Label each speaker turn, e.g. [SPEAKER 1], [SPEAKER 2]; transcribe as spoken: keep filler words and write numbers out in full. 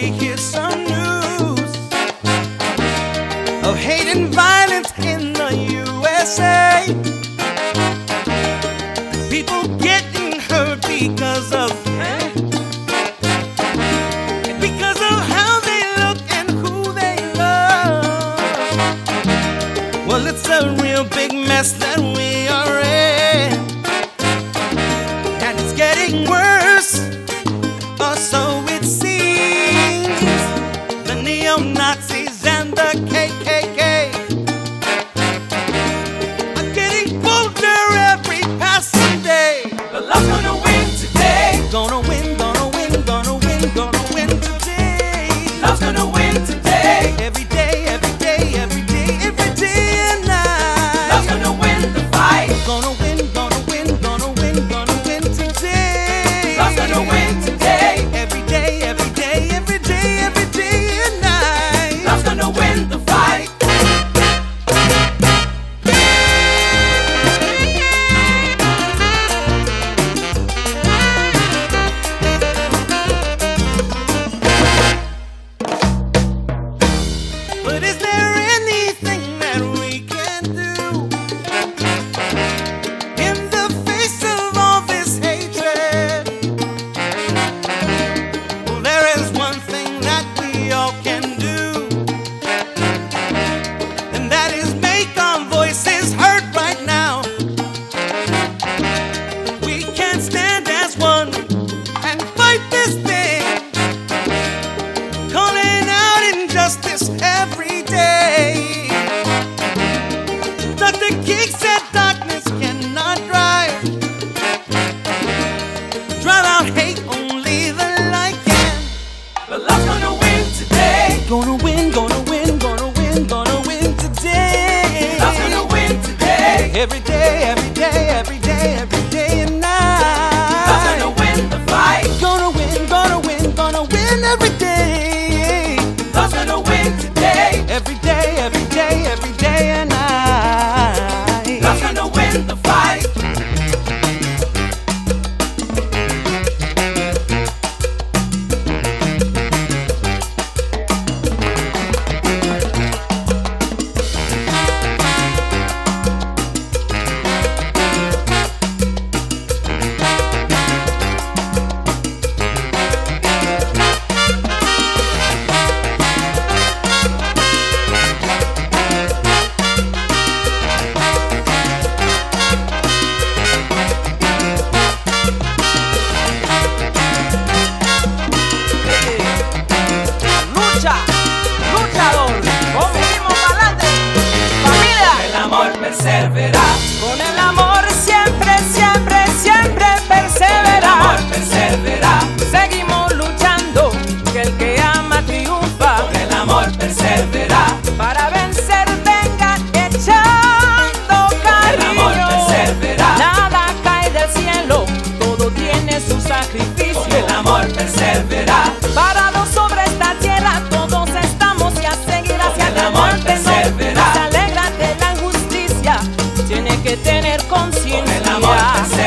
[SPEAKER 1] we hear some news of hate and violence in the U S A. People getting hurt because of eh? because of how they look and who they love. Well, it's a real big mess that we are in, and it's getting worse, or so it seems. The neo-Nazis and the K K K are getting bolder every passing day.
[SPEAKER 2] But love's gonna win today.
[SPEAKER 1] Gonna win, gonna win, gonna win, gonna win today.
[SPEAKER 2] Love's gonna win today.
[SPEAKER 1] Every day, every day, every day, every day and night.
[SPEAKER 2] Love's gonna win the fight.
[SPEAKER 1] Gonna win, gonna win, gonna win, gonna win today.
[SPEAKER 2] Love's gonna win today.
[SPEAKER 1] Every day, every day, every day, every day and night.
[SPEAKER 2] Love's gonna win the fight.
[SPEAKER 1] But is there anything that we can do in the face of all this hatred? Well, there is one thing that we all can do, and that is make our voices heard right now. We can stand as one and fight this thing, calling out injustice every day. Doctor King said darkness cannot drive drive out hate, only the light can.
[SPEAKER 2] But love's gonna win today.
[SPEAKER 1] Gonna win, gonna win, gonna win, gonna win today.
[SPEAKER 2] Love's gonna win today.
[SPEAKER 1] Every day, every day, every day, every day and
[SPEAKER 2] Love's
[SPEAKER 1] night.
[SPEAKER 2] gonna win the fight.
[SPEAKER 1] Gonna win, gonna win, gonna win every day.
[SPEAKER 2] Love's gonna win today.
[SPEAKER 1] Every day, every day, every day and night.
[SPEAKER 2] Love's gonna win the fight.
[SPEAKER 3] Lucha, luchador, seguimos pa'lante, familia.
[SPEAKER 2] El amor persevera.
[SPEAKER 3] Con el amor siempre, siempre, siempre
[SPEAKER 2] El
[SPEAKER 3] persevera.
[SPEAKER 2] amor persevera.
[SPEAKER 3] Seguimos luchando, que el que ama triunfa.
[SPEAKER 2] Con el amor persevera.
[SPEAKER 3] Para vencer vengan echando
[SPEAKER 2] El amor
[SPEAKER 3] cariño.
[SPEAKER 2] persevera.
[SPEAKER 3] Nada cae del cielo, todo tiene su sacrificio.
[SPEAKER 2] Con el amor persevera.
[SPEAKER 3] Parados sobre esta tierra, todos estamos y a seguir hacia
[SPEAKER 2] El amor
[SPEAKER 3] adelante.
[SPEAKER 2] persevera.
[SPEAKER 3] No se alegra de la injusticia, tiene que tener
[SPEAKER 2] Con el amor
[SPEAKER 3] conciencia.